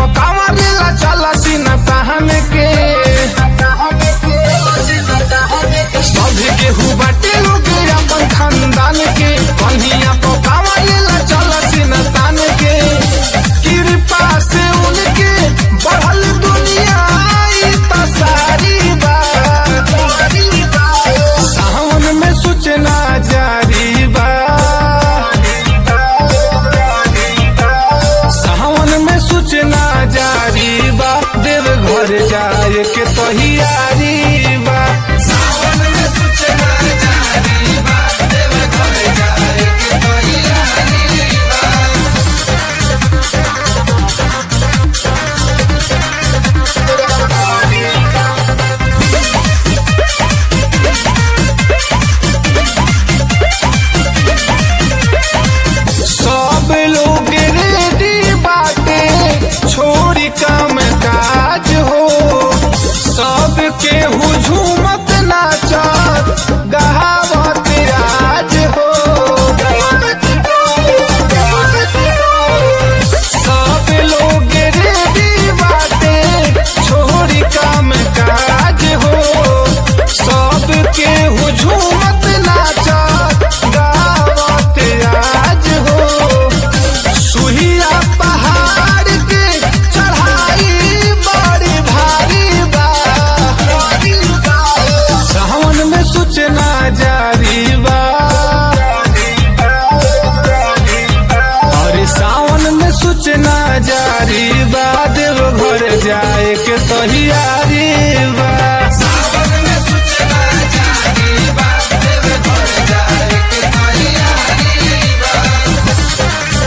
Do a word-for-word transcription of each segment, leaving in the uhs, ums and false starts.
पकावला चला सीना तहन के सभी केहू बाटे लोग अपन खानदान के कन्हिया पकावला चला सीना तान के कृपा से उनके बढ़ल दुनिया ई त सारी बा सावन में सूचना जारी बा सावन में सूचना जारी बा देव घर जाए के तैयारी बा सावन में सूचना जारी बा देव घर जाए के तैयारी सब लोग रेडी बाटे छोड़ी काम काज हो सबके हुजूमत नाचत गहावत आज हो सब लोग रेडी बाटे छोड़ी काम काज हो सबके हुजूमत नाचत गहावत आज हो सुहिया पहाड़ के चढ़ाई बड़ी भारी बा सावन में सूचना जारी बा अरे सावन में सूचना जारी बा देव घर जाए के तैयारी बा सावन में सूचना जारी बा देव घर जाए के तैयारी बा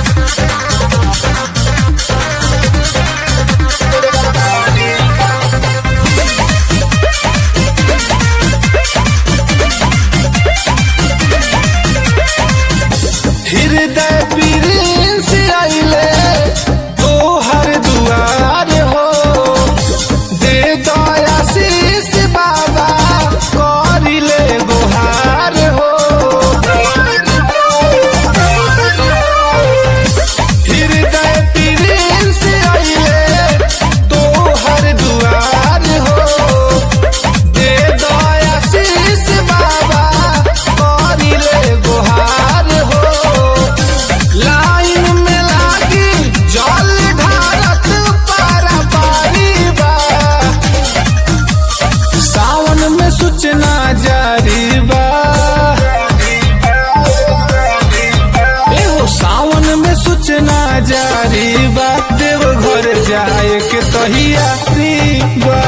हृदय प्रिंस आइले तोहर दुआर हो दे दया शीश बाबा करिले गुहार हो हृदय प्रिंस आइले तोहर दुआर हो दे दया शीश बाबा करिले गुहार हो लाइन में लागी जल ढारत पारा पारी बा सावन में सूचना जारी बा एहो सावन में सूचना जारी बा देव घर जाए के तैयारी बा